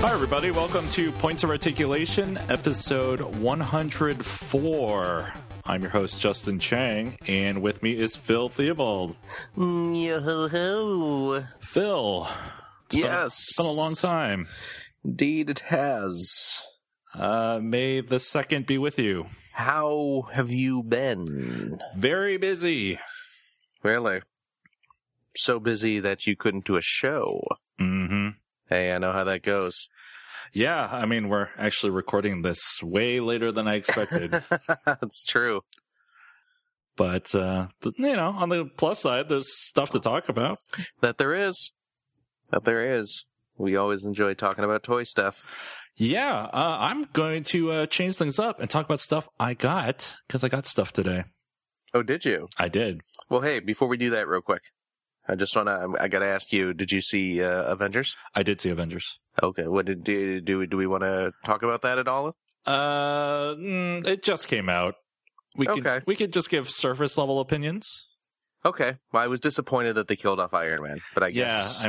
Hi, everybody. Welcome to Points of Articulation, episode 104. I'm your host, Justin Chang, and with me is Phil Theobald. Yo-ho-ho. Phil. It's been a long time. Indeed it has. May the 2nd be with you. How have you been? Very busy. Really? So busy that you couldn't do a show. Mm-hmm. Hey, I know how that goes. Yeah, I mean, we're actually recording this way later than I expected. That's true. But, on the plus side, there's stuff to talk about. That there is. We always enjoy talking about toy stuff. Yeah, I'm going to change things up and talk about stuff I got, because I got stuff today. Oh, did you? I did. Well, hey, before we do that real quick, I got to ask you, did you see Avengers? I did see Avengers. Okay, what do we want to talk about that at all? It just came out. We could just give surface level opinions. Okay. Well, I was disappointed that they killed off Iron Man, but I guess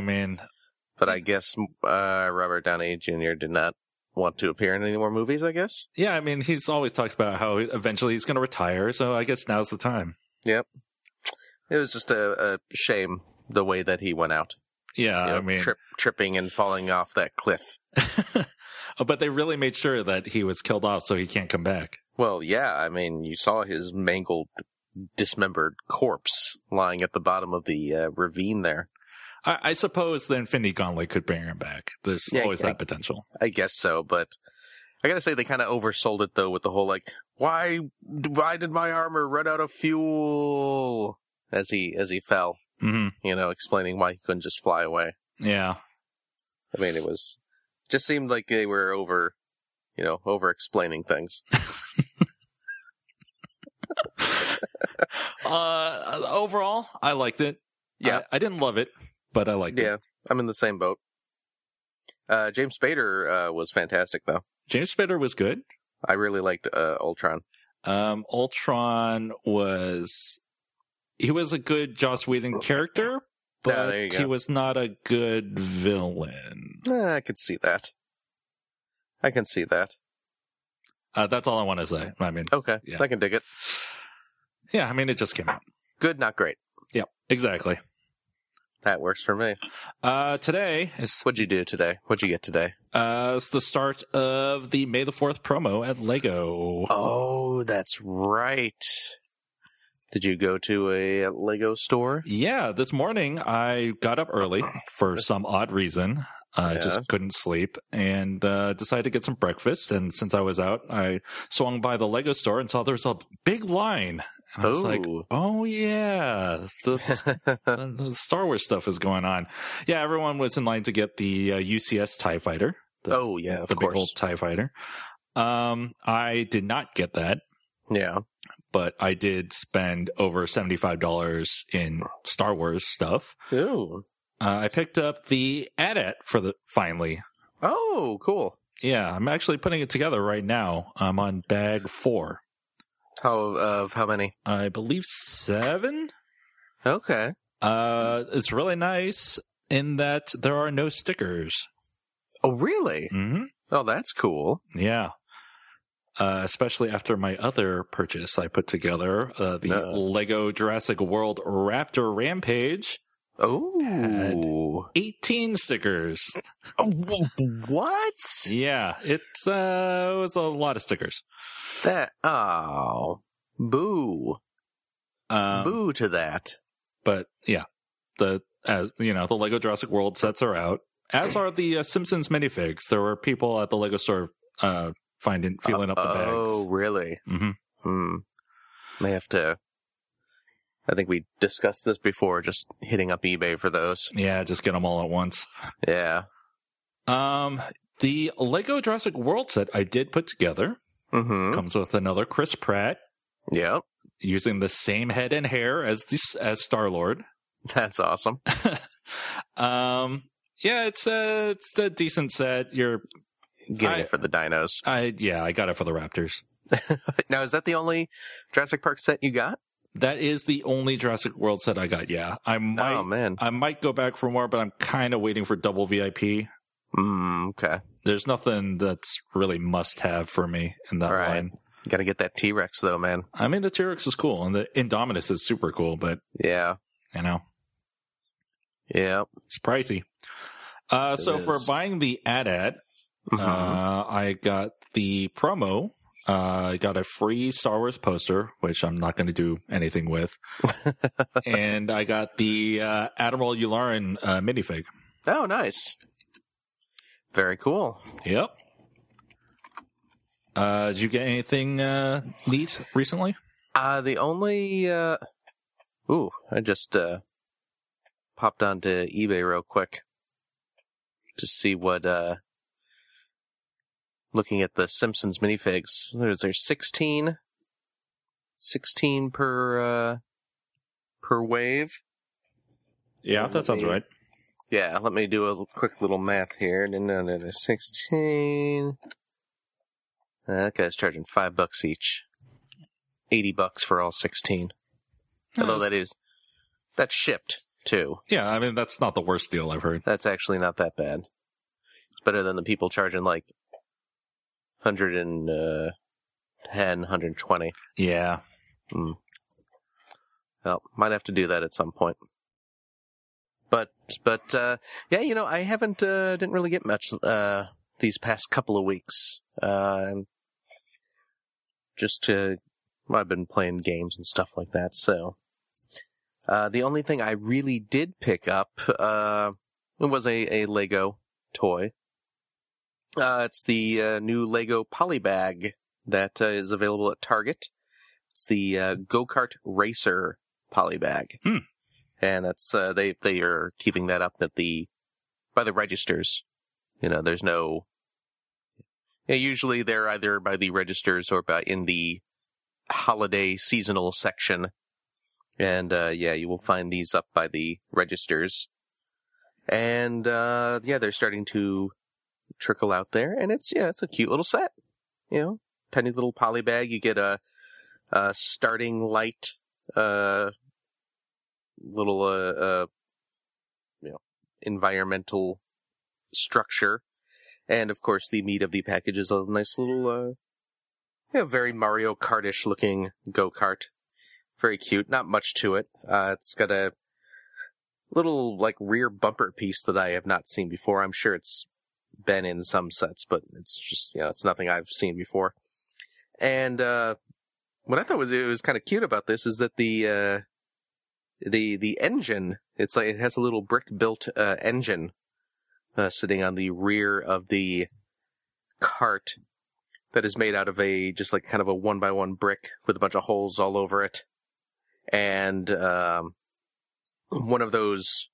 Robert Downey Jr. did not want to appear in any more movies, I guess. Yeah, I mean, he's always talked about how eventually he's going to retire, so I guess now's the time. Yep. It was just a shame the way that he went out. Yeah, I mean... tripping and falling off that cliff. But they really made sure that he was killed off so he can't come back. Well, yeah, I mean, you saw his mangled, dismembered corpse lying at the bottom of the ravine there. I suppose the Infinity Gauntlet could bring him back. There's always that potential. I guess so, but I gotta say they kind of oversold it, though, with the whole, like, why did my armor run out of fuel? As he fell. Mm-hmm. Explaining why he couldn't just fly away. Yeah. I mean, just seemed like they were over explaining things. Overall, I liked it. Yeah. I didn't love it, but I liked it. Yeah, I'm in the same boat. James Spader was fantastic, though. James Spader was good. I really liked Ultron. Ultron was... He was a good Joss Whedon character, but he was not a good villain. I can see that. That's all I want to say. I mean, okay, yeah. I can dig it. Yeah, I mean, it just came out. Good, not great. Yep, exactly. That works for me. Today is... What'd you do today? What'd you get today? It's the start of the May the 4th promo at LEGO. Oh, that's right. Did you go to a Lego store? Yeah, this morning I got up early for some odd reason. I just couldn't sleep and decided to get some breakfast. And since I was out, I swung by the Lego store and saw there was a big line. And I was like, oh, yeah, the Star Wars stuff is going on. Yeah, everyone was in line to get the UCS TIE Fighter. Of course. The big old TIE Fighter. I did not get that. Yeah. But I did spend over $75 in Star Wars stuff. Ooh. I picked up the AT-AT finally. Oh, cool. Yeah, I'm actually putting it together right now. I'm on bag 4. How many? I believe 7. Okay. It's really nice in that there are no stickers. Oh, really? Mm-hmm. Oh, that's cool. Yeah. Especially after my other purchase I put together, the Lego Jurassic World Raptor Rampage. Oh, 18 stickers. Oh, what? Yeah, it was a lot of stickers. Boo. Boo to that. But yeah, the Lego Jurassic World sets are out, as are the Simpsons minifigs. There were people at the Lego store filling up the bags. Oh, really? Mm-hmm. May have to. I think we discussed this before, just hitting up eBay for those. Yeah, just get them all at once. Yeah. The Lego Jurassic World set I did put together comes with another Chris Pratt. Yep. Using the same head and hair as Star-Lord. That's awesome. Yeah, it's a decent set. You're getting it for the dinos. I got it for the Raptors. Now, is that the only Jurassic Park set you got? That is the only Jurassic World set I got, yeah. I might go back for more, but I'm kind of waiting for double VIP. Okay. there's nothing that's really must-have for me in that line. Got to get that T-Rex, though, man. I mean, the T-Rex is cool, and the Indominus is super cool, but... Yeah. You know. Yeah. It's pricey. So for buying the AT-AT, I got the promo. I got a free Star Wars poster, which I'm not going to do anything with. And I got the Admiral Yularen minifig. Oh, nice. Very cool. Yep. Did you get anything neat recently? The only... I just popped onto eBay real quick to see what... Looking at the Simpsons minifigs, there's 16 per wave. Yeah, that sounds right. Yeah, let me do a quick little math here. 16. That guy's charging $5 each. $80 for all 16. Although that's shipped too. Yeah, I mean that's not the worst deal I've heard. That's actually not that bad. It's better than the people charging like 110, 120. Yeah. Well, might have to do that at some point. But yeah, I haven't didn't really get much these past couple of weeks. I've been playing games and stuff like that. So the only thing I really did pick up was a Lego toy. It's the new Lego Polybag that is available at Target. It's the Go-Kart Racer Polybag. And that's they are keeping that up by the registers. There's no... usually they're either by the registers or in the holiday seasonal section. And you will find these up by the registers. And they're starting to trickle out there, and it's a cute little set. Tiny little poly bag. You get a starting light, little environmental structure, and of course the meat of the package is a nice little, very Mario Kart-ish looking go-kart. Very cute. Not much to it. It's got a little rear bumper piece that I have not seen before. I'm sure it's been in some sets, but it's just, it's nothing I've seen before. And what I thought was kind of cute about this is that the engine, it's it has a little brick built engine sitting on the rear of the cart that is made out of just kind of a 1x1 brick with a bunch of holes all over it. And one of those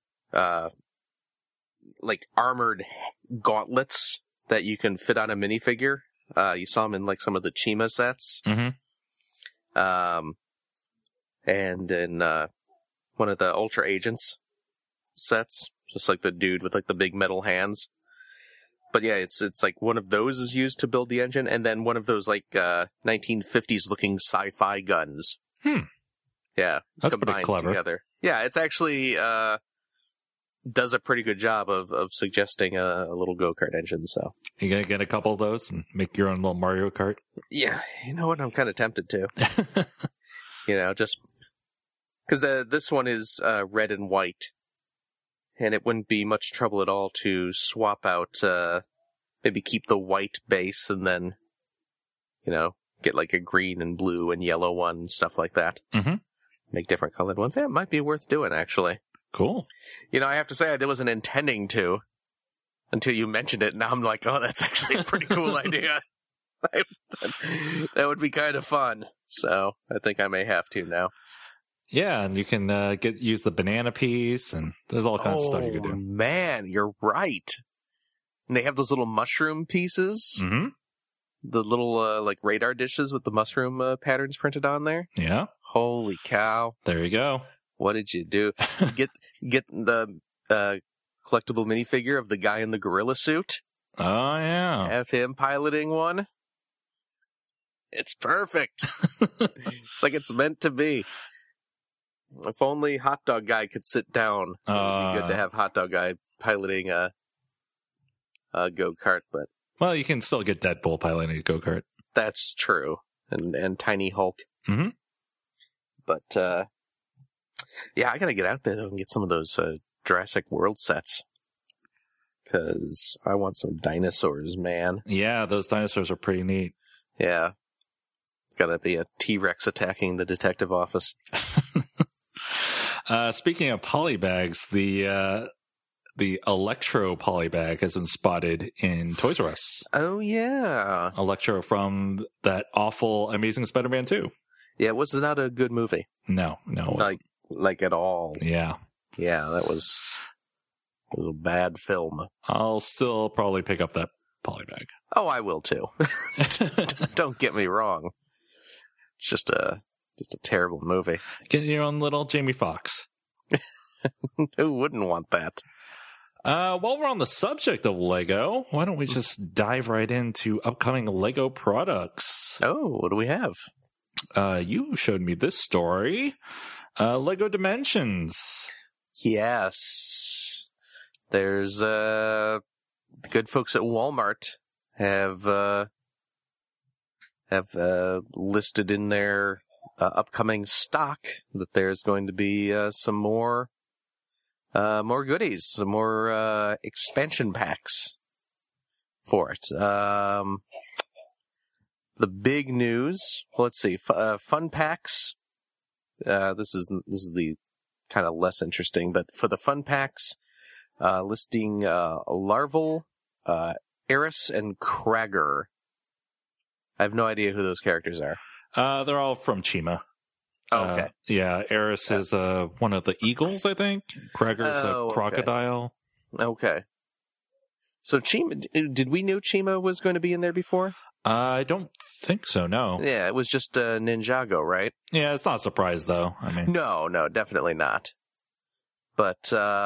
armored gauntlets that you can fit on a minifigure. You saw them in some of the Chima sets. Mm-hmm. And in one of the Ultra Agents sets, just the dude with the big metal hands. But yeah, it's one of those is used to build the engine, and then one of those 1950s looking sci-fi guns. Yeah, that's pretty clever. Together. Yeah, it's actually does a pretty good job of suggesting a little go-kart engine. So you gonna get a couple of those and make your own little Mario Kart? Yeah, you know what? I'm kind of tempted to. Just because this one is red and white, and it wouldn't be much trouble at all to swap out. Maybe keep the white base and then, get a green and blue and yellow one and stuff like that. Mm-hmm. Make different colored ones. Yeah, it might be worth doing, actually. Cool. I have to say, I wasn't intending to until you mentioned it. Now I'm like, oh, that's actually a pretty cool idea. That would be kind of fun. So I think I may have to now. Yeah, and you can use the banana piece, and there's all kinds of stuff you can do. Oh, man, you're right. And they have those little mushroom pieces. Mm-hmm. The little, radar dishes with the mushroom patterns printed on there. Yeah. Holy cow. There you go. What did you do? Get the collectible minifigure of the guy in the gorilla suit. Oh, yeah. Have him piloting one. It's perfect. It's it's meant to be. If only Hot Dog Guy could sit down. It would be good to have Hot Dog Guy piloting a go-kart, but... Well, you can still get Deadpool piloting a go-kart. That's true. And Tiny Hulk. Mm-hmm. But, yeah, I gotta get out there and get some of those Jurassic World sets. Because I want some dinosaurs, man. Yeah, those dinosaurs are pretty neat. Yeah. It's gotta be a T-Rex attacking the detective office. Speaking of polybags, the Electro polybag has been spotted in Toys R Us. Oh, yeah. Electro from that awful Amazing Spider-Man 2. Yeah, it was not a good movie. No, it wasn't. Like at all. Yeah. Yeah, it was a bad film. I'll still probably pick up that polybag. Oh, I will too. Don't get me wrong. It's just a terrible movie. Get your own little Jamie Foxx. Who wouldn't want that? While we're on the subject of Lego, why don't we just dive right into upcoming Lego products? Oh, what do we have? You showed me this story. Lego Dimensions. Yes. There's, the good folks at Walmart have listed in their upcoming stock that there's going to be some more goodies, some more expansion packs for it. The big news, let's see, fun packs. This is the kind of less interesting, but for the fun packs, listing Larval, Eris, and Kragger. I have no idea who those characters are. They're all from Chima. Oh, okay. Yeah, Eris is one of the eagles, I think. Kragger's a crocodile. Okay. So Chima, did we know Chima was going to be in there before? I don't think so, no. Yeah, it was just Ninjago, right? Yeah, it's not a surprise, though. I mean, No, definitely not. But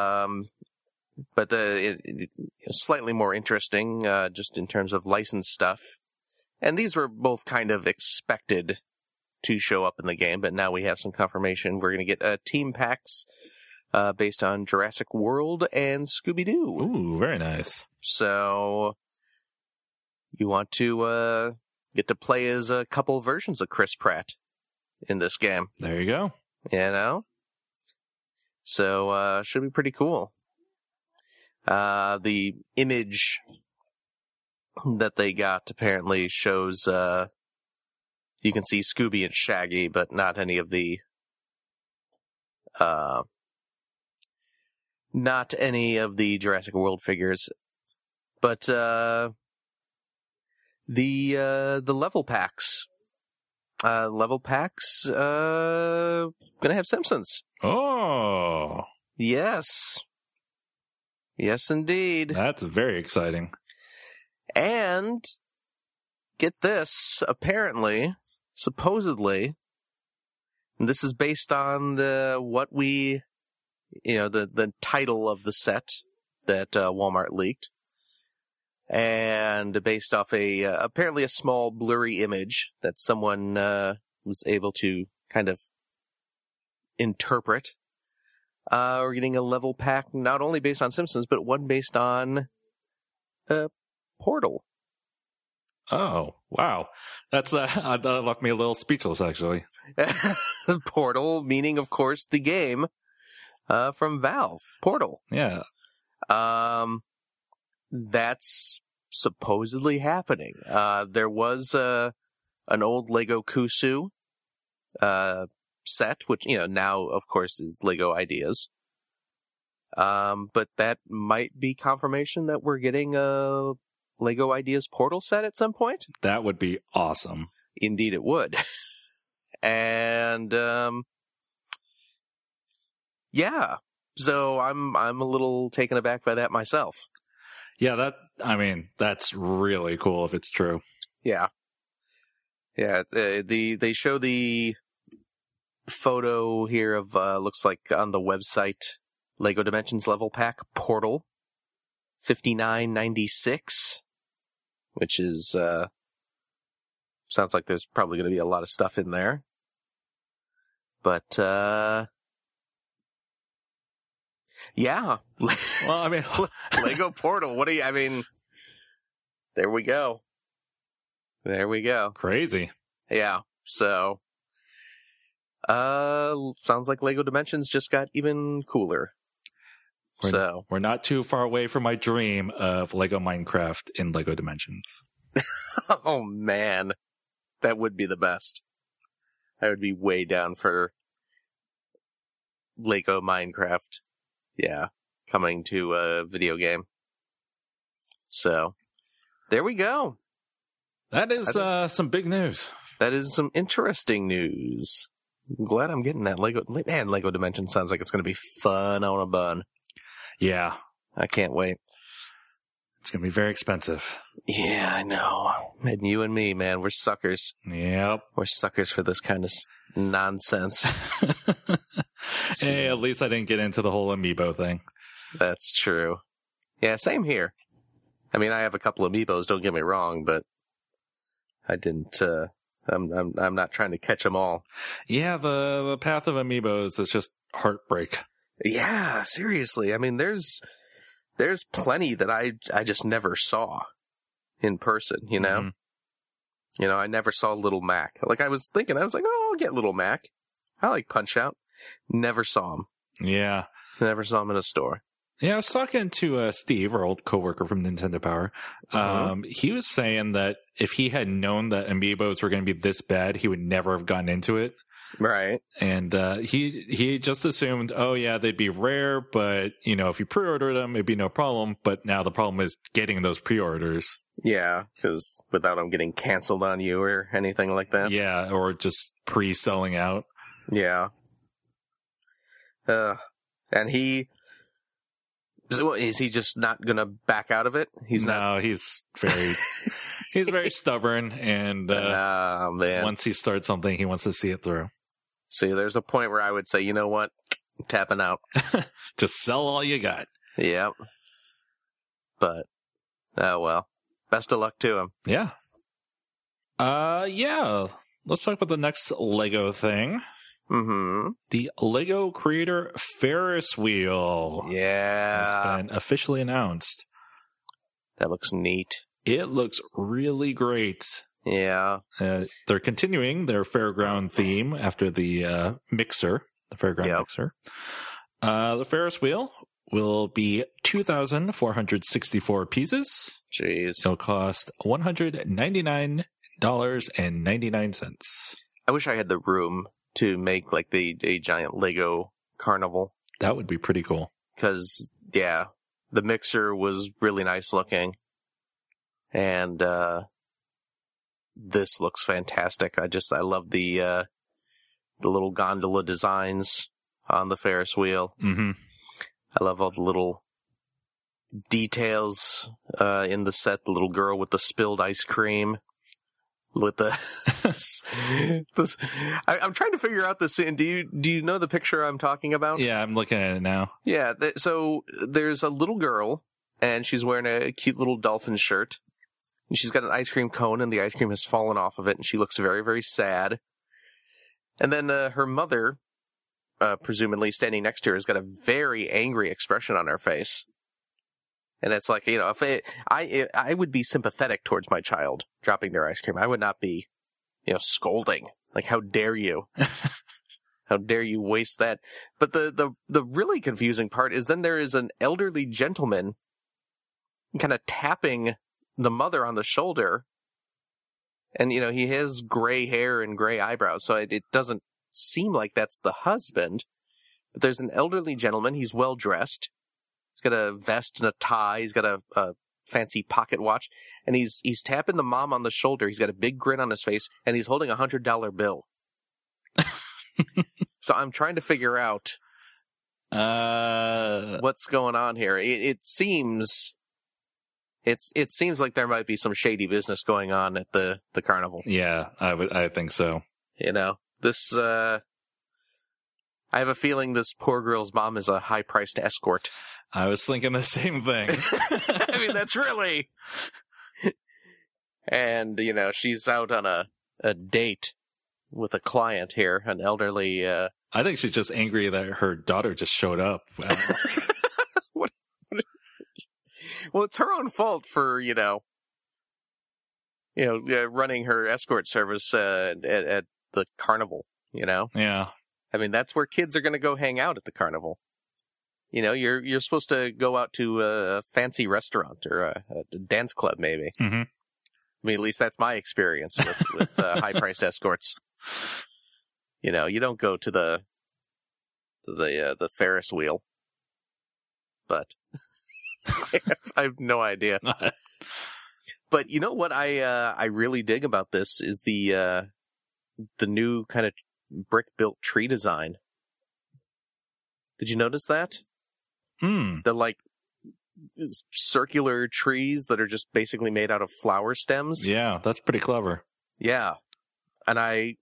slightly more interesting, just in terms of licensed stuff. And these were both kind of expected to show up in the game, but now we have some confirmation. We're going to get team packs based on Jurassic World and Scooby-Doo. Ooh, very nice. So you want to get to play as a couple versions of Chris Pratt in this game. There you go. You know? So should be pretty cool. The image that they got apparently shows you can see Scooby and Shaggy, but not any of the Jurassic World figures. But the level packs. Gonna have Simpsons. Oh. Yes. Yes, indeed. That's very exciting. And get this, apparently, supposedly, and this is based on the title of the set that Walmart leaked, and based off apparently a small blurry image that someone was able to kind of interpret. We're getting a level pack not only based on Simpsons, but one based on Portal. Oh, wow. That left me a little speechless, actually. Portal, meaning, of course, the game from Valve. Portal. Yeah. That's supposedly happening. There was an old Lego Kusu set, which, now, of course, is Lego Ideas. But that might be confirmation that we're getting a Lego Ideas Portal set at some point. That would be awesome. Indeed it would. And, yeah. So I'm a little taken aback by that myself. Yeah, that's really cool if it's true. Yeah. Yeah, they show the photo here of, looks like on the website, Lego Dimensions level pack Portal, $59.96, which is, sounds like there's probably going to be a lot of stuff in there. But, yeah. Well, I mean, Lego Portal, there we go. Crazy. Yeah. So, sounds like Lego Dimensions just got even cooler. We're not too far away from my dream of Lego Minecraft in Lego Dimensions. Oh man, that would be the best. I would be way down for Lego Minecraft. Yeah, coming to a video game. So, there we go. That is some big news. That is some interesting news. I'm glad I'm getting that Lego. Man, Lego Dimensions sounds like it's going to be fun on a bun. Yeah. I can't wait. It's going to be very expensive. Yeah, I know. And you and me, man, we're suckers. Yep. We're suckers for this kind of nonsense. Hey, at least I didn't get into the whole amiibo thing. That's true. Yeah, same here. I mean, I have a couple of amiibos, don't get me wrong, but I didn't, I'm not trying to catch them all. Yeah, the path of amiibos is just heartbreak. Yeah, seriously. I mean, there's plenty that I just never saw in person, you know? Mm-hmm. You know, I never saw Little Mac. Like, I was like, oh, I'll get Little Mac. I like Punch-Out. Never saw him. Yeah. Never saw him in a store. Yeah, I was talking to Steve, our old coworker from Nintendo Power. He was saying that if he had known that amiibos were going to be this bad, he would never have gotten into it. Right. And he just assumed, oh, yeah, they'd be rare, but, you know, if you pre-order them, it'd be no problem. But now the problem is getting those pre-orders. Yeah, because without them getting canceled on you or anything like that. Yeah, or just pre-selling out. Yeah. And is he just not going to back out of it? He's very stubborn, and man. Once he starts something, he wants to see it through. See, there's a point where I would say, you know what? I'm tapping out. Just sell all you got. Yep. But, oh well. Best of luck to him. Yeah. Yeah. Let's talk about the next Lego thing. Mm-hmm. The Lego Creator Ferris wheel. Yeah. Has been officially announced. That looks neat. It looks really great. Yeah. They're continuing their fairground theme after the mixer, the fairground mixer. The Ferris wheel will be 2,464 pieces. Jeez. It'll cost $199.99. I wish I had the room to make like a giant Lego carnival. That would be pretty cool. Because, yeah, the mixer was really nice looking. And this looks fantastic. I love the little gondola designs on the Ferris wheel. Mm-hmm. I love all the little details in the set. The little girl with the spilled ice cream. With the, I'm trying to figure out the scene. Do you know the picture I'm talking about? Yeah, I'm looking at it now. Yeah, so there's a little girl, and she's wearing a cute little dolphin shirt. And she's got an ice cream cone, and the ice cream has fallen off of it, and she looks very, very sad. And then her mother, presumably standing next to her, has got a very angry expression on her face. And it's like, you know, I would be sympathetic towards my child dropping their ice cream. I would not be, you know, scolding. Like, how dare you? How dare you waste that? But the really confusing part is then there is an elderly gentleman kind of tapping the mother on the shoulder. And, you know, he has gray hair and gray eyebrows, so it doesn't seem like that's the husband. But there's an elderly gentleman. He's well dressed. He's got a vest and a tie. He's got a fancy pocket watch, and he's tapping the mom on the shoulder. He's got a big grin on his face, and he's holding $100 bill. So I'm trying to figure out what's going on here. It seems like there might be some shady business going on at the carnival. Yeah, I think so. You know, this. I have a feeling this poor girl's mom is a high-priced escort. I was thinking the same thing. I mean, that's really... And, you know, she's out on a date with a client here, an elderly... I think she's just angry that her daughter just showed up. Well, it's her own fault for, you know, running her escort service at the carnival, Yeah. I mean, that's where kids are going to go hang out at the carnival. You're supposed to go out to a fancy restaurant or a dance club, maybe. Mm-hmm. I mean, at least that's my experience with high-priced escorts. You don't go to the Ferris wheel. But I have no idea. But you know what I really dig about this is the new kind of brick-built tree design. Did you notice that? The circular trees that are just basically made out of flower stems. Yeah, that's pretty clever. Yeah. And I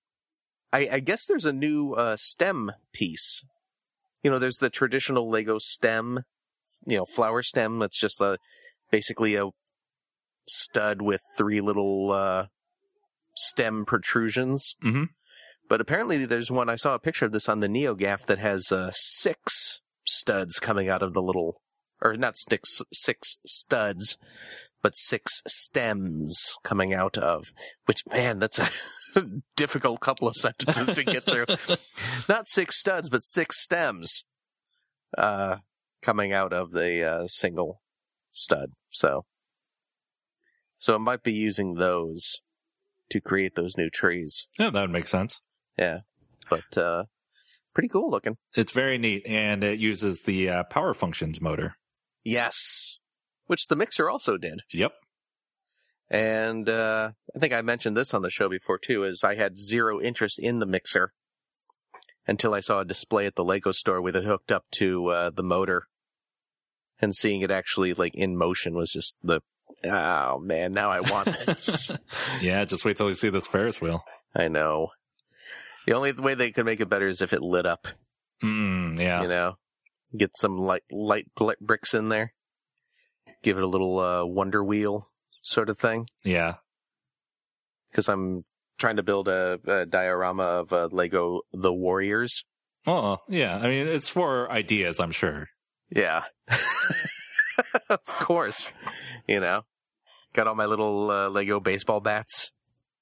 guess there's a new stem piece. There's the traditional Lego stem, flower stem that's just basically a stud with 3 little stem protrusions. Mm-hmm. But apparently there's one, I saw a picture of this on the NeoGAF that has 6 studs coming out of the little, or not 6 studs, but 6 stems coming out of, which, man, that's a difficult couple of sentences to get through. Not 6 studs, but 6 stems coming out of the single stud. So it might be using those to create those new trees. Yeah, that would make sense. Yeah, but pretty cool looking. It's very neat, and it uses the Power Functions motor. Yes, which the Mixer also did. Yep. And I think I mentioned this on the show before, too, is I had zero interest in the Mixer until I saw a display at the Lego store with it hooked up to the motor. And seeing it actually, in motion was just oh, man, now I want this. Yeah, just wait till you see this Ferris wheel. I know. The only way they could make it better is if it lit up. Yeah. Get some light bricks in there. Give it a little Wonder Wheel sort of thing. Yeah. Because I'm trying to build a diorama of Lego The Warriors. Oh, yeah. I mean, it's for ideas, I'm sure. Yeah. Of course. Got all my little Lego baseball bats.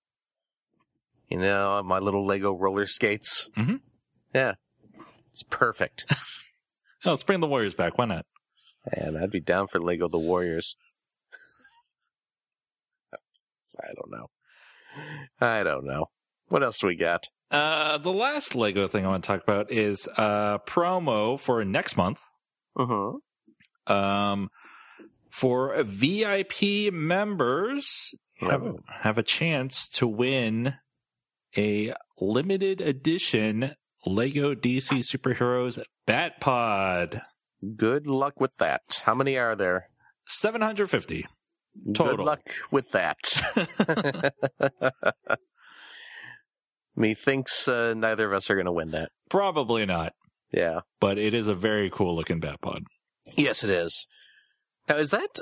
My little Lego roller skates. Mm-hmm. Yeah. It's perfect. Oh, let's bring the Warriors back. Why not? And I'd be down for Lego The Warriors. I don't know. What else do we got? The last Lego thing I want to talk about is promo for next month. Mm-hmm. For VIP members, have a chance to win a limited edition Lego DC Superheroes Bat Pod. Good luck with that. How many are there? 750 total. Good luck with that. Methinks neither of us are going to win that. Probably not. Yeah. But it is a very cool looking Bat Pod. Yes, it is. Now, is that,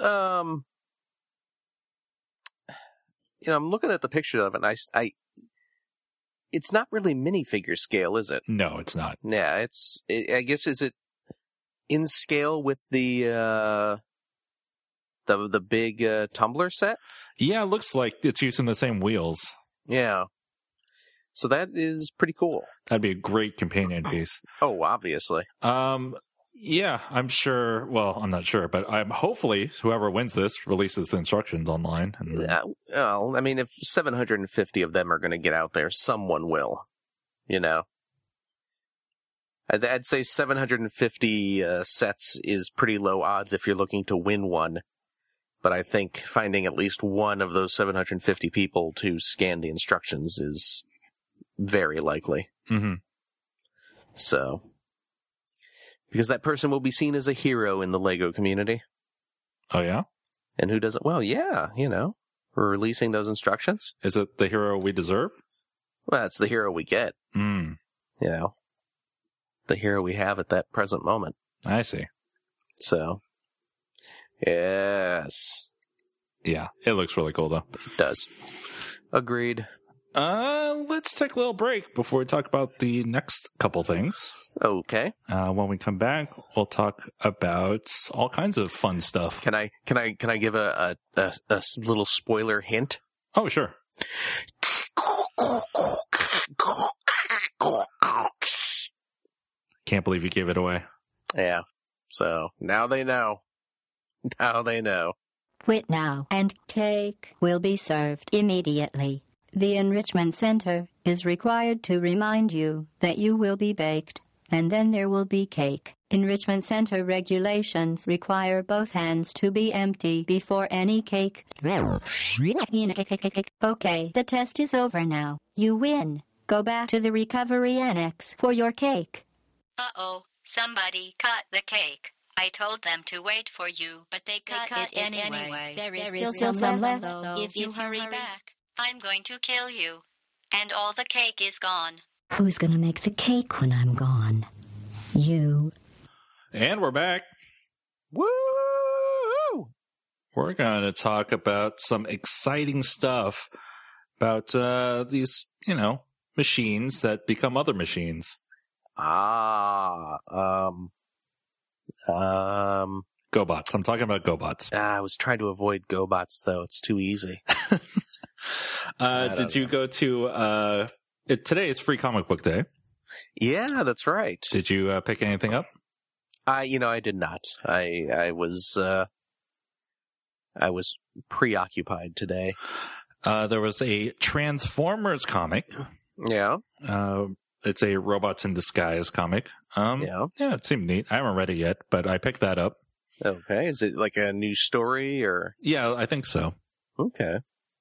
I'm looking at the picture of it, and it's not really minifigure scale, is it? No, it's not. Yeah, I guess, is it in scale with the big tumbler set? Yeah, it looks like it's using the same wheels. Yeah. So that is pretty cool. That'd be a great companion piece. Oh, obviously. Yeah, I'm sure. Well, I'm not sure, but hopefully whoever wins this releases the instructions online. Well, I mean, if 750 of them are going to get out there, someone will. I'd say 750 sets is pretty low odds if you're looking to win one. But I think finding at least one of those 750 people to scan the instructions is very likely. Mm-hmm. So, because that person will be seen as a hero in the Lego community. Oh, yeah? And who doesn't? Well, yeah, we're releasing those instructions. Is it the hero we deserve? Well, it's the hero we get. Mm. The hero we have at that present moment. I see. So, yes. Yeah, it looks really cool, though. It does. Agreed. Let's take a little break before we talk about the next couple things. Okay. When we come back, we'll talk about all kinds of fun stuff. Can I give a little spoiler hint? Oh, sure. Can't believe you gave it away. Yeah. So now they know. Now they know. Quit now, and cake will be served immediately. The Enrichment Center is required to remind you that you will be baked, and then there will be cake. Enrichment Center regulations require both hands to be empty before any cake. Okay, the test is over now. You win. Go back to the recovery annex for your cake. Uh-oh, somebody cut the cake. I told them to wait for you, but they cut it anyway. There is still some left, though. If you hurry back, I'm going to kill you. And all the cake is gone. Who's gonna make the cake when I'm gone? You. And we're back. Woo! We're going to talk about some exciting stuff about these, machines that become other machines. GoBots. I'm talking about GoBots. I was trying to avoid GoBots, though. It's too easy. Did you go to... today is Free Comic Book Day. Yeah, that's right. Did you pick anything up? I did not. I was preoccupied today. There was a Transformers comic. Yeah. It's a Robots in Disguise comic. Yeah, it seemed neat. I haven't read it yet, but I picked that up. Okay. Is it like a new story or? Yeah, I think so. Okay.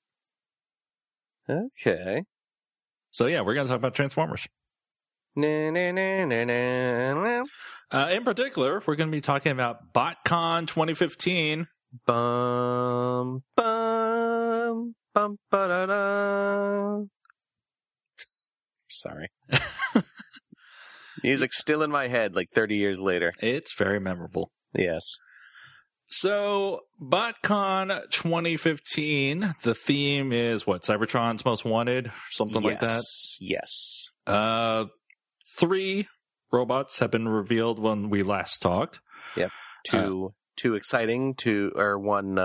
So yeah, we're going to talk about Transformers. In particular, we're going to be talking about BotCon 2015. Bum, bum, bum, ba-da-da. Sorry. Music's still in my head like 30 years later. It's very memorable. Yes. So, BotCon 2015, the theme is what? Cybertron's Most Wanted? Something like that? Yes. 3 robots have been revealed when we last talked. Yep. Two exciting, one,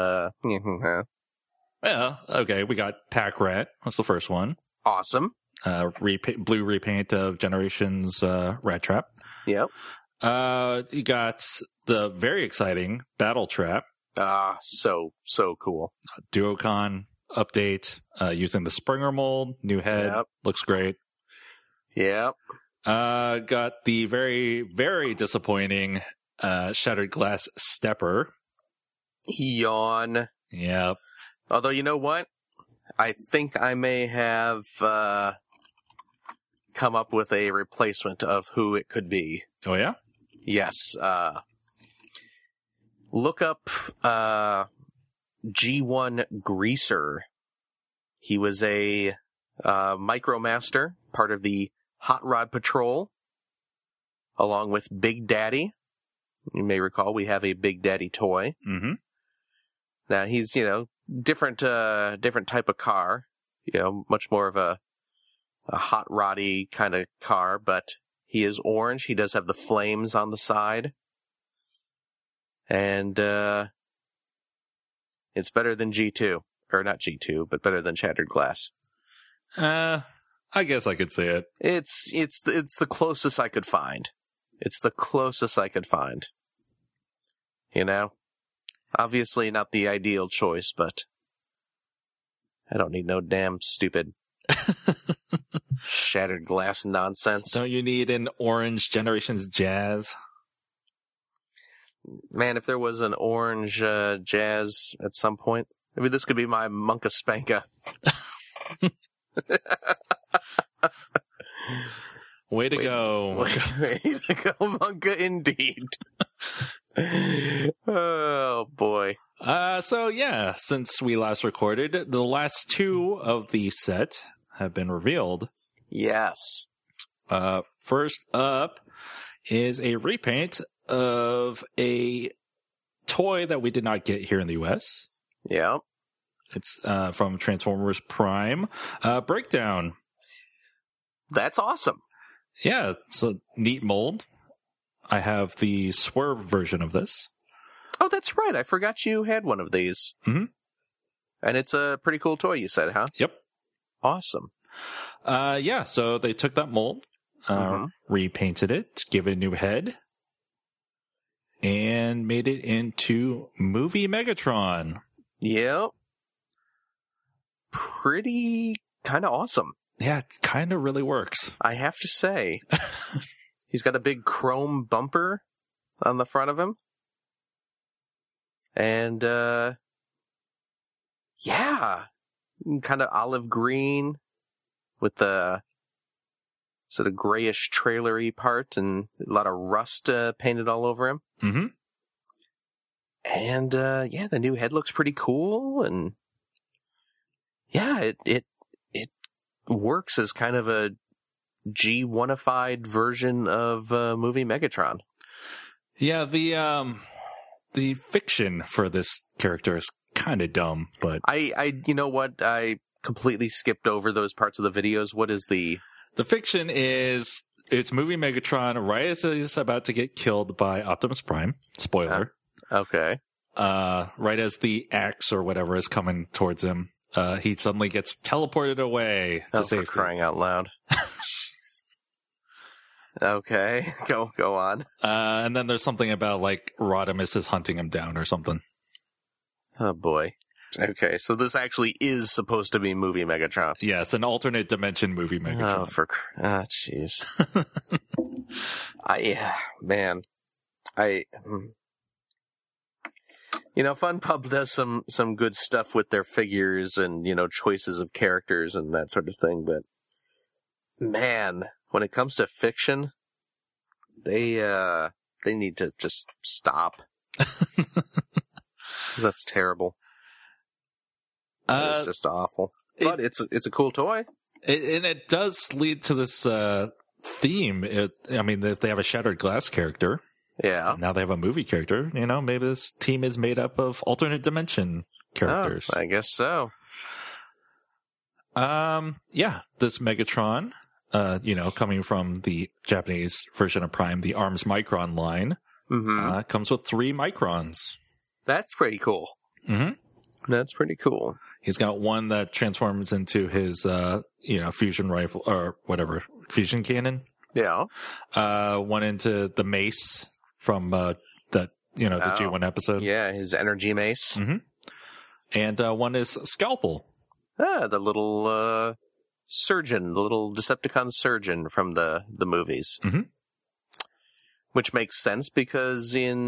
yeah, okay, we got Pack Rat. That's the first one. Awesome. Blue repaint of Generations Rat Trap. Yep. You got the very exciting Battle Trap. So cool. Duocon update using the Springer mold. New head. Yep. Looks great. Yep. Got the very, very disappointing Shattered Glass Stepper. Yawn. Yep. Although, you know what? I think I may have come up with a replacement of who it could be. Oh, yeah? Yes. Look up G1 Greaser. He was a Micromaster, part of the Hot Rod Patrol, along with Big Daddy. You may recall we have a Big Daddy toy. Mm-hmm. Now he's, different type of car. Much more of a hot roddy kind of car, but he is orange. He does have the flames on the side. And it's better than G2. Or not G2, but better than Shattered Glass. I guess I could say it. It's the closest I could find. Obviously not the ideal choice, but I don't need no damn stupid Shattered Glass nonsense. Don't you need an orange Generations Jazz? Man, if there was an orange Jazz at some point, maybe this could be my Monka Spanka. Way to go. Way to go, Monka, indeed. Oh, boy. So, yeah, since we last recorded, the last 2 of the set have been revealed. Yes. First up is a repaint of a toy that we did not get here in the U.S. Yeah. It's from Transformers Prime. Breakdown. That's awesome. Yeah, it's a neat mold. I have the Swerve version of this. Oh, that's right. I forgot you had one of these. Mm-hmm. And it's a pretty cool toy, you said, huh? Yep. Awesome. Yeah, so they took that mold, repainted it, gave it a new head, and made it into Movie Megatron. Yep. Pretty kind of awesome. Yeah, it kind of really works. I have to say. He's got a big chrome bumper on the front of him. And, yeah, kind of olive green with the sort of grayish trailery part and a lot of rust painted all over him. Mm-hmm. And, yeah, the new head looks pretty cool. And, yeah, it works as kind of a G1-ified version of Movie Megatron. Yeah, the fiction for this character is kind of dumb, but I you know what? I completely skipped over those parts of the videos. What is the fiction is it's Movie Megatron right as he's about to get killed by Optimus Prime. Spoiler. Okay. Right as the axe or whatever is coming towards him, he suddenly gets teleported away to safety. For crying out loud. Okay, go on. And then there's something about like Rodimus is hunting him down or something. Oh boy. Okay, so this actually is supposed to be Movie Megatron. Yes, an alternate dimension Movie Megatron. Jeez. FunPub does some good stuff with their figures and, choices of characters and that sort of thing, but man, when it comes to fiction, they need to just stop. 'Cause that's terrible. It's just awful. But it's a cool toy. And it does lead to this theme. If they have a Shattered Glass character, yeah. Now they have a movie character. Maybe this team is made up of alternate dimension characters. I guess so. Yeah, this Megatron, coming from the Japanese version of Prime, the ARMS Micron line, comes with 3 Microns. That's pretty cool. Mm-hmm. That's pretty cool. He's got one that transforms into his, fusion rifle or whatever, fusion cannon. Yeah. One into the mace from the G1 episode. Yeah, his energy mace. Mm-hmm. And one is Scalpel. The little surgeon, the little Decepticon surgeon from the movies. Mm-hmm. Which makes sense because in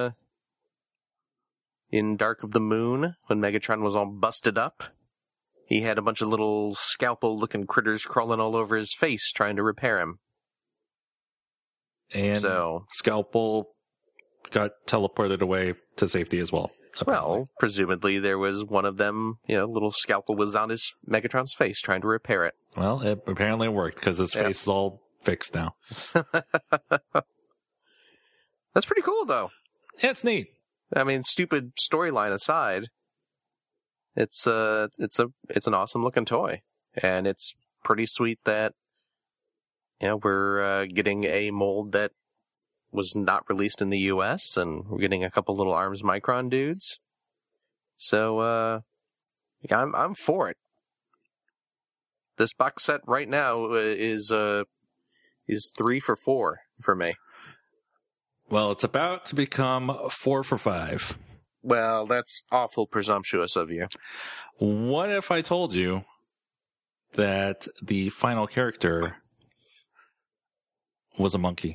Dark of the Moon, when Megatron was all busted up, he had a bunch of little scalpel-looking critters crawling all over his face trying to repair him. And so, Scalpel got teleported away to safety as well. Apparently. Well, presumably there was one of them, little Scalpel was on his Megatron's face trying to repair it. Well, it apparently worked because his face is all fixed now. That's pretty cool, though. Yeah, it's neat. I mean, stupid storyline aside, it's an awesome looking toy, and it's pretty sweet that we're getting a mold that was not released in the U.S. and we're getting a couple little ARMS Micron dudes. So I'm for it. This box set right now is 3 for 4 for me. Well, it's about to become 4 for 5. Well, that's awful presumptuous of you. What if I told you that the final character was a monkey?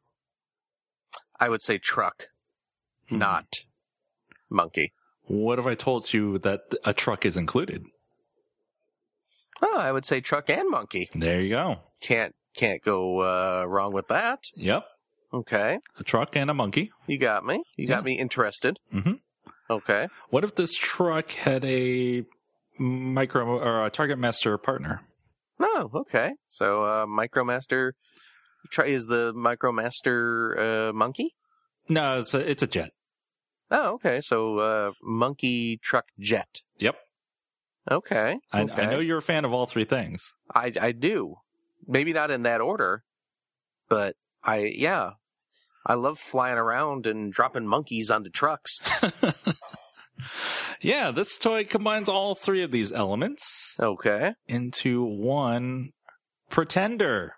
I would say truck, not monkey. What if I told you that a truck is included? Oh, I would say truck and monkey. There you go. Can't go wrong with that. Yep. Okay. A truck and a monkey. You got me. You got me interested. Mm-hmm. Okay. What if this truck had a Micro or a Target Master partner? Oh, okay. So Micromaster is the Micromaster monkey? No, it's a jet. Oh, okay. So monkey truck jet. Yep. Okay. I know you're a fan of all 3 things. I do. Maybe not in that order, but I love flying around and dropping monkeys onto trucks. Yeah, this toy combines all three of these elements Okay. into one Pretender.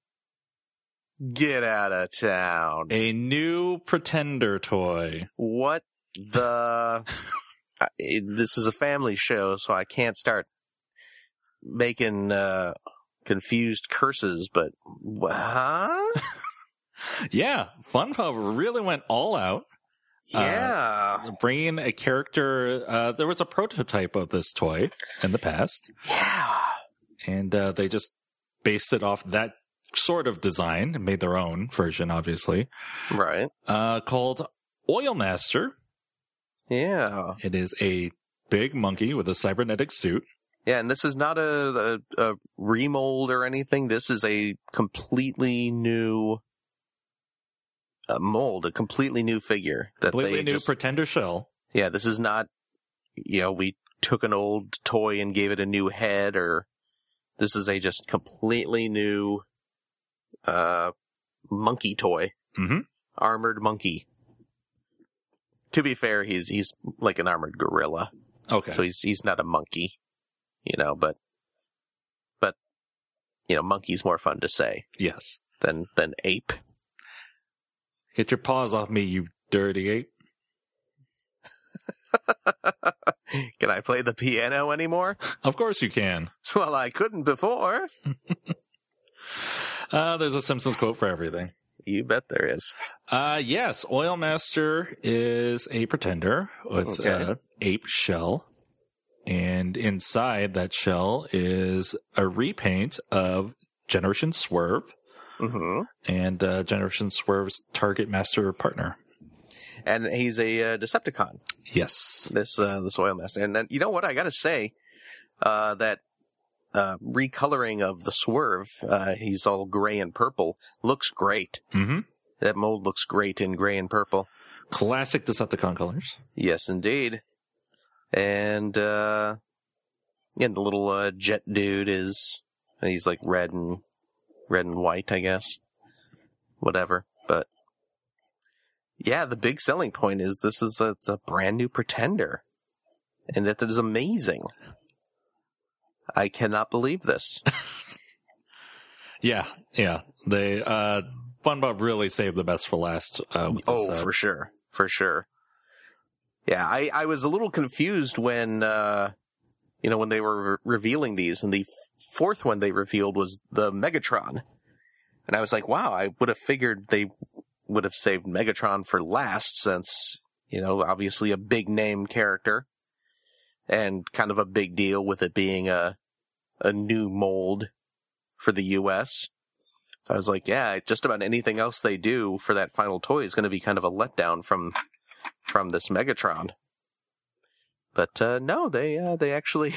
Get out of town. A new Pretender toy. What the... This is a family show, so I can't start making confused curses, but... Huh? Yeah, FunPub really went all out. Yeah. Bringing a character... there was a prototype of this toy in the past. Yeah. And they just based it off that sort of design and made their own version, obviously. Right. Called Oil Master. Yeah. It is a big monkey with a cybernetic suit. Yeah, and this is not a remold or anything. This is a completely new mold, a completely new figure. Completely new Pretender shell. Yeah, this is not, we took an old toy and gave it a new head, or this is a just completely new monkey toy. Mm-hmm. Armored monkey. To be fair, he's like an armored gorilla. Okay. So he's not a monkey, but monkey's more fun to say. Yes. Than ape. Get your paws off me, you dirty ape. Can I play the piano anymore? Of course you can. Well, I couldn't before. There's a Simpsons quote for everything. You bet there is. Yes, Oil Master is a Pretender with ape shell. And inside that shell is a repaint of Generation Swerve. Mm-hmm. And Generation Swerve's target master partner. And he's a Decepticon. Yes. This Oil Master. And then, you know what? I gotta say, that recoloring of the Swerve, he's all gray and purple, looks great. Mm-hmm. That mold looks great in gray and purple. Classic Decepticon colors. Yes, indeed. And, the little jet dude he's like red and white, I guess. Whatever. But, yeah, the big selling point is it's a brand new Pretender. And that is amazing. I cannot believe this. Yeah. They, FunPub really saved the best for last. For sure. For sure. Yeah, I was a little confused when, when they were revealing these, and the fourth one they revealed was the Megatron. And I was like, wow, I would have figured they would have saved Megatron for last, since, obviously a big name character and kind of a big deal with it being a new mold for the US. So I was like, yeah, just about anything else they do for that final toy is going to be kind of a letdown from this Megatron. But no, they actually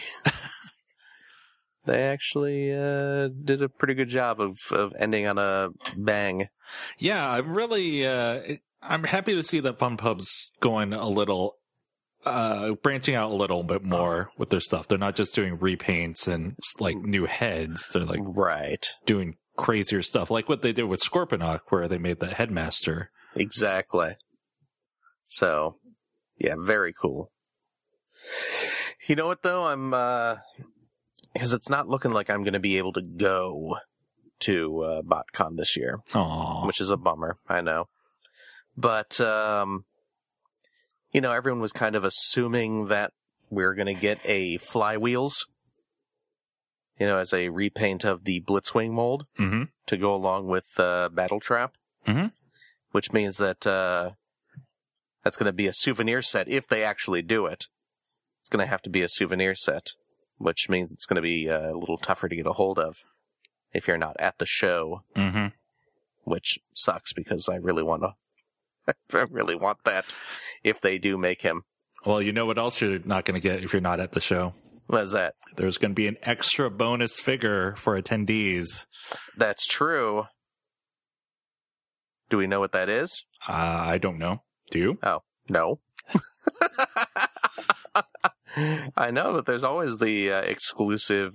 did a pretty good job of ending on a bang. Yeah, I'm really I'm happy to see that FunPub's going a little branching out a little bit more with their stuff. They're not just doing repaints and like new heads. They're like doing crazier stuff, like what they did with Scorponok, where they made the headmaster. Exactly. So, yeah, very cool. You know what, though? Because it's not looking like I'm going to be able to go to BotCon this year. Aww. Which is a bummer, I know. But, everyone was kind of assuming that we're going to get a Flywheels, as a repaint of the Blitzwing mold to go along with Battletrap, which means that that's going to be a souvenir set if they actually do it. It's going to have to be a souvenir set, which means it's going to be a little tougher to get a hold of if you're not at the show, which sucks because I really want that if they do make him. Well, you know what else you're not going to get if you're not at the show? What is that? There's going to be an extra bonus figure for attendees. That's true. Do we know what that is? I don't know. Do you? Oh, no. I know that there's always the exclusive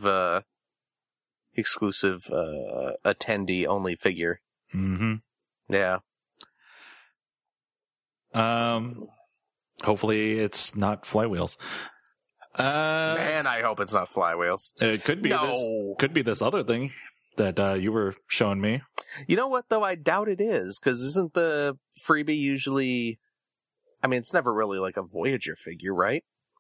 attendee only figure. Mm-hmm. Yeah. Hopefully it's not flywheels. Man, I hope it's not flywheels. It could be. No. Could be this other thing that you were showing me. You know what, though? I doubt it is, because isn't the freebie usually... I mean, it's never really like a Voyager figure, right?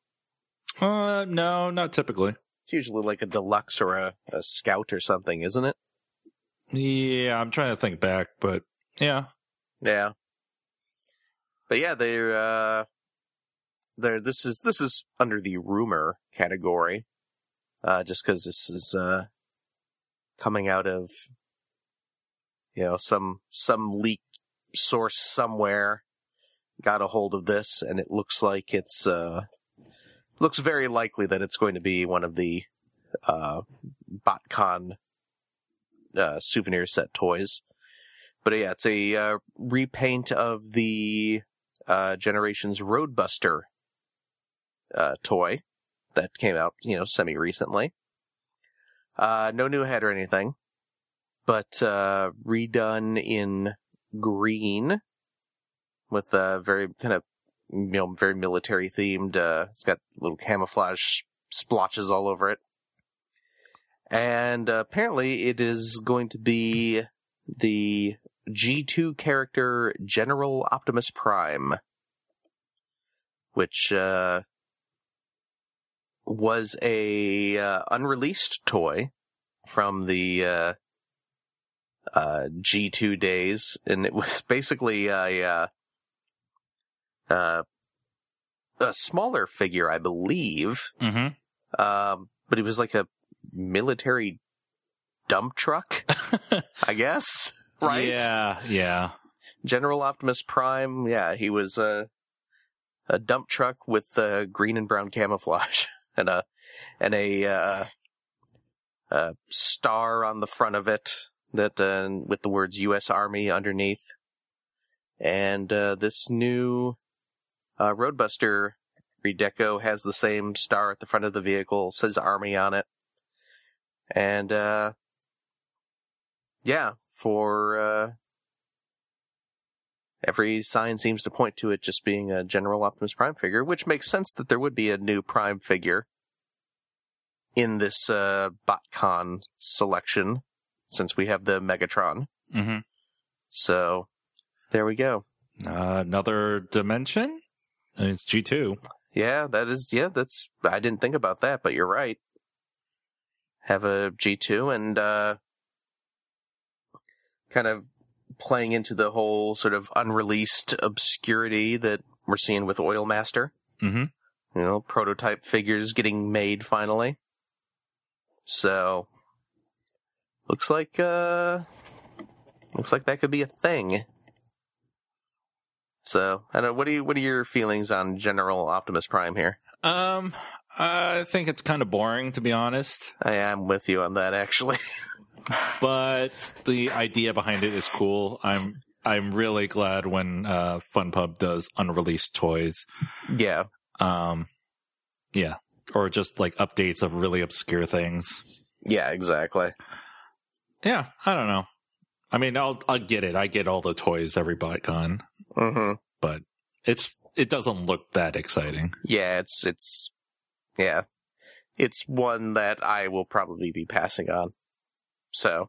No, not typically. It's usually like a deluxe or a scout or something, isn't it? Yeah, I'm trying to think back, but yeah. Yeah. But yeah, this is under the rumor category, just because this is coming out of some leak source somewhere got a hold of this, and it looks like it's looks very likely that it's going to be one of the BotCon souvenir set toys. But yeah, it's a repaint of the Generations Roadbuster toy that came out, semi-recently. No new head or anything, but redone in green with very kind of, very military themed. It's got little camouflage splotches all over it. And apparently it is going to be the G2 character General Optimus Prime, which was a unreleased toy from the G2 days, and it was basically a smaller figure, I believe. Mm-hmm. But it was like a military dump truck, I guess. Right? Yeah. General Optimus Prime, yeah, he was a dump truck with green and brown camouflage and a star on the front of it that with the words U.S. Army underneath. And this new Roadbuster redeco has the same star at the front of the vehicle, says Army on it. And for every sign seems to point to it just being a General Optimus Prime figure, which makes sense that there would be a new Prime figure in this BotCon selection, since we have the Megatron. Mm-hmm. So, there we go. Another dimension? And it's G2. Yeah, that's... I didn't think about that, but you're right. Have a G2, and kind of playing into the whole sort of unreleased obscurity that we're seeing with Oilmaster. Mm-hmm. Prototype figures getting made finally. So, looks like that could be a thing. So, I don't know, what are your feelings on General Optimus Prime here? I think it's kind of boring, to be honest. I am with you on that, actually. But the idea behind it is cool. I'm really glad when FunPub does unreleased toys. Yeah. Yeah. Or just like updates of really obscure things. Yeah, exactly. Yeah, I don't know. I mean, I'll get it. I get all the toys every BotCon. Mm-hmm. But it doesn't look that exciting. Yeah, it's one that I will probably be passing on. So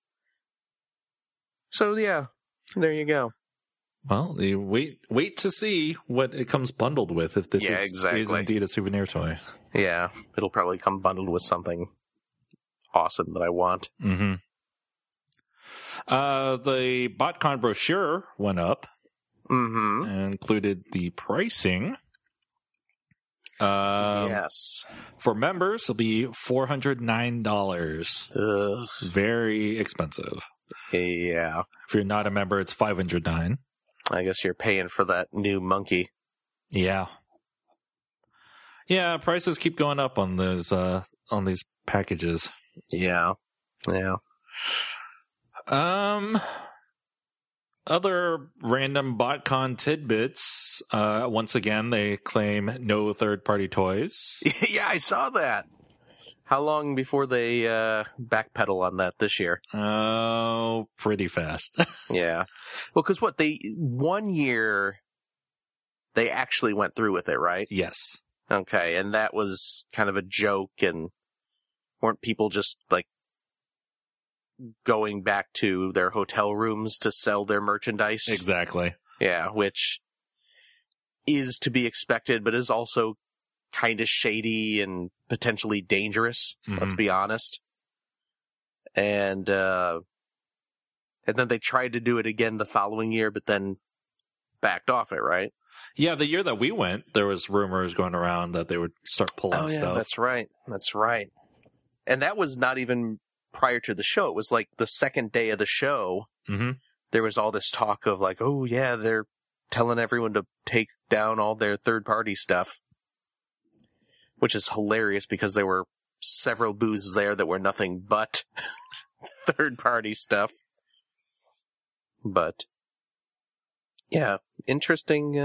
yeah, there you go. Well, you wait to see what it comes bundled with, if this is indeed a souvenir toy. Yeah, it'll probably come bundled with something awesome that I want. Mm-hmm. The BotCon brochure went up. Mm-hmm. And included the pricing. Yes. For members, it'll be $409. Ugh. Very expensive. Yeah. If you're not a member, it's $509. I guess you're paying for that new monkey. Yeah. Yeah, prices keep going up on these packages. Yeah. Other random BotCon tidbits. Once again, they claim no third-party toys. Yeah, I saw that. How long before they backpedal on that this year? Oh, pretty fast. Yeah. Well, because 1 year they actually went through with it, right? Yes. Okay, and that was kind of a joke, and weren't people just, like, going back to their hotel rooms to sell their merchandise? Exactly. Yeah, which is to be expected, but is also kind of shady and potentially dangerous, let's be honest. And then they tried to do it again the following year, but then backed off it, right? Yeah, the year that we went, there was rumors going around that they would start pulling stuff. That's right. And that was not even prior to the show. It was like the second day of the show. Mm-hmm. There was all this talk of like, oh yeah, they're telling everyone to take down all their third-party stuff, which is hilarious because there were several booths there that were nothing but third-party stuff. But yeah, interesting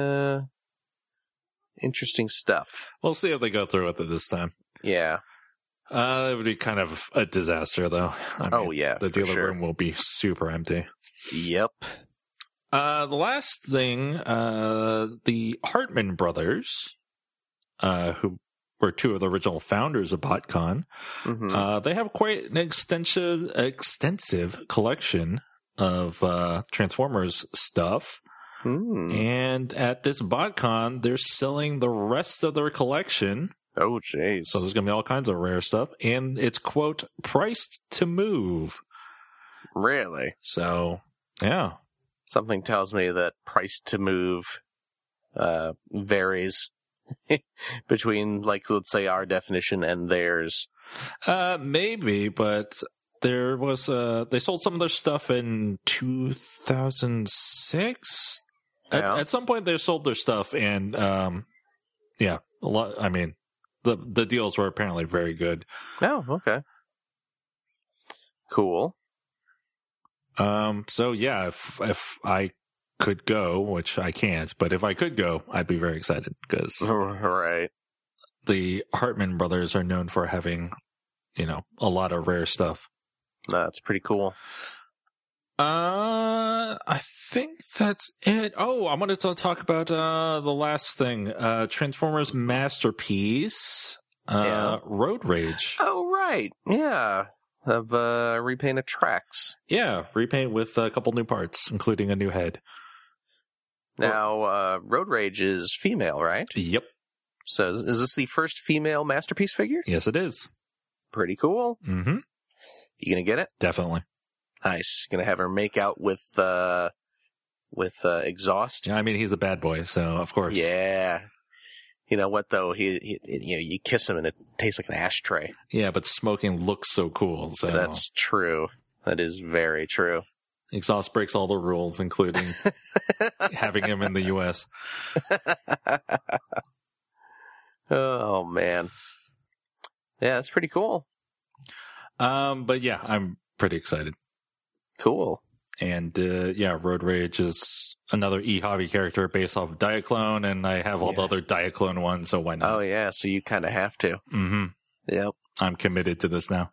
stuff. We'll see if they go through with it this time. Yeah. It would be kind of a disaster, though. The dealer room will be super empty. Yep. The last thing, the Hartman brothers, who were two of the original founders of BotCon, they have quite an extensive collection of Transformers stuff. And at this BotCon, they're selling the rest of their collection. Oh, jeez. So there's going to be all kinds of rare stuff. And it's, quote, priced to move. Really? So, yeah. Something tells me that price to move varies between, like, let's say our definition and theirs. Maybe, but there was, they sold some of their stuff in 2006. Yeah. At some point they sold their stuff and, yeah, a lot, I mean, the deals were apparently very good. Oh, okay. Cool. So yeah, if I could go, which I can't, but if I could go, I'd be very excited because right. The Hartman brothers are known for having, a lot of rare stuff. That's pretty cool. I think that's it. Oh, I wanted to talk about the last thing. Transformers Masterpiece, Road Rage. Oh, right. Yeah. Of repainted tracks. Yeah, repaint with a couple new parts, including a new head. Now, Road Rage is female, right? Yep. So is this the first female Masterpiece figure? Yes, it is. Pretty cool. Mm-hmm. You gonna get it? Definitely. Nice. Gonna have her make out with exhaust. Yeah, I mean, he's a bad boy, so of course. Yeah. You know what though? He you kiss him and it tastes like an ashtray. Yeah, but smoking looks so cool. So that's true. That is very true. Exhaust breaks all the rules, including having him in the U.S. Oh man. Yeah, that's pretty cool. But yeah, I'm pretty excited. Cool. And Road Rage is another eHobby character based off of Diaclone, and I have all the other Diaclone ones, so why not? Oh yeah, so you kind of have to. Mm-hmm. Yep. I'm committed to this now.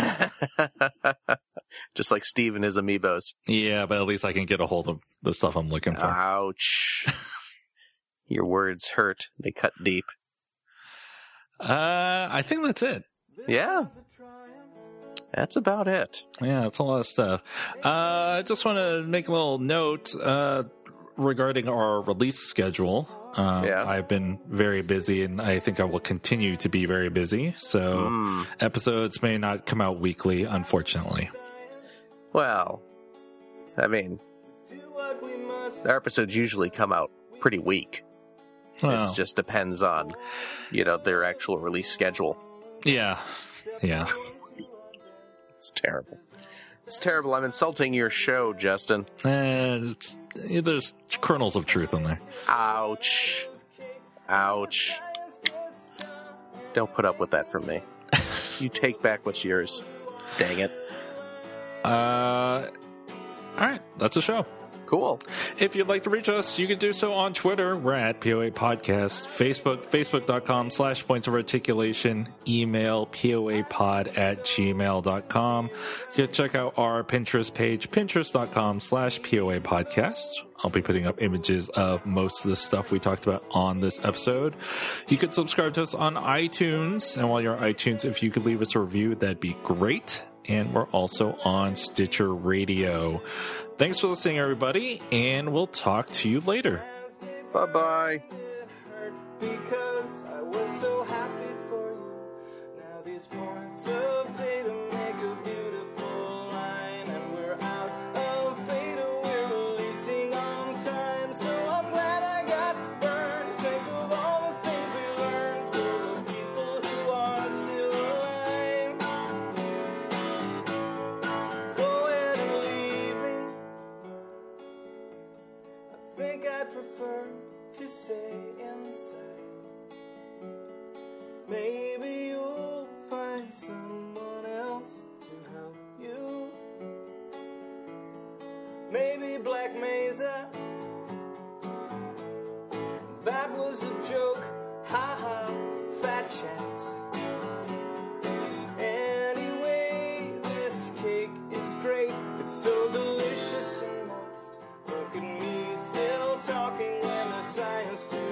Just like Steve and his amiibos. Yeah, but at least I can get a hold of the stuff I'm looking for. Ouch. Your words hurt. They cut deep. I think that's it. Yeah. That's about it. Yeah, that's a lot of stuff. I just want to make a little note regarding our release schedule. I've been very busy, and I think I will continue to be very busy. So episodes may not come out weekly, unfortunately. Well, I mean, our episodes usually come out pretty weak. Well, it just depends on, their actual release schedule. Yeah. It's terrible. It's terrible. I'm insulting your show, Justin. There's kernels of truth in there. Ouch. Don't put up with that from me. You take back what's yours. Dang it. All right. That's a show. Cool. If you'd like to reach us, you can do so on Twitter. We're at POA Podcast. Facebook, facebook.com/points of articulation. Email, poapod@gmail.com. You can check out our Pinterest page, pinterest.com/POA Podcast. I'll be putting up images of most of the stuff we talked about on this episode. You could subscribe to us on iTunes, and while you're on iTunes, if you could leave us a review, that'd be great. And we're also on Stitcher Radio. Thanks for listening, everybody, and we'll talk to you later. Bye-bye. Because I was so happy for you. Now these points of data make a beautiful line, and we're out of beta, we're releasing on time. So I'm glad I got burned. Think of all the things we learned for the people who are still alive. Go ahead and leave me. I think I'd prefer to stay inside. Maybe you'll find someone else to help you. Maybe Black Mesa. That was a joke. Ha ha, fat chance. Anyway, this cake is great. It's so delicious and moist. Look at me still talking when the science student